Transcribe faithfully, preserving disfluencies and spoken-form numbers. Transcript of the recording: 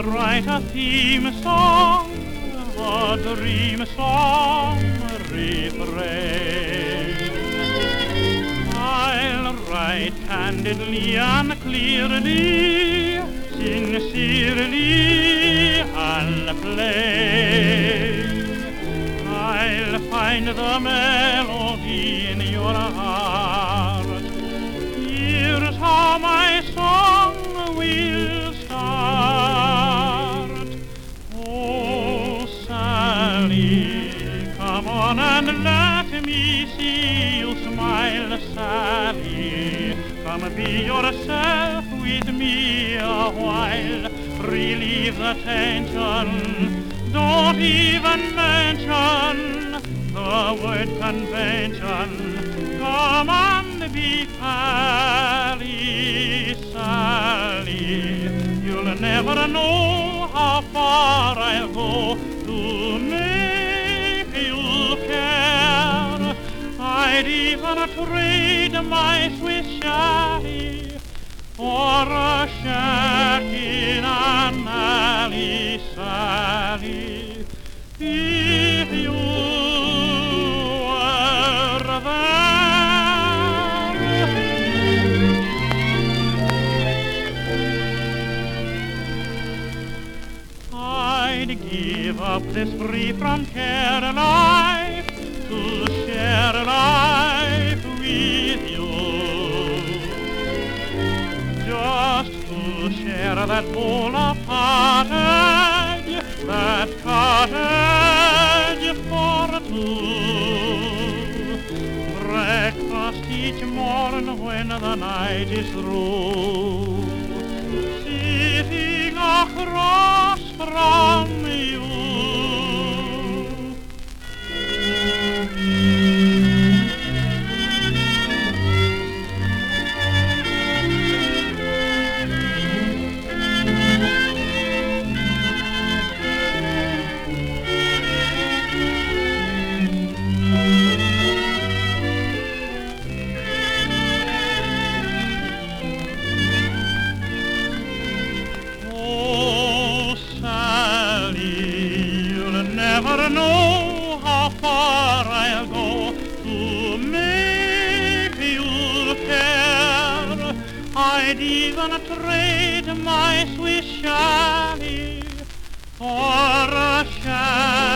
I'll write a theme song, a dream song refrain. I'll write candidly and clearly, sincerely and plain. I'll find the melody in your heart. Here's how my song will start. Oh, Sally, come on and let me see you smile, Sally. Come be yourself with me a while. Relieve the tension. Don't even mention the word convention. Come and be pally, Sally. You'll never know how far I'll go to make you care. I'd even trade my Swiss chalet for a shack in an alley, Sally, if you were there. I'd give up this free from care life to share life with you. Just to share that bowl of pottage, that cottage for two. Breakfast each morn when the night is through, sitting across from you. Never know how far I'll go to make you care. I'd even trade my Swiss chalet for a chalet.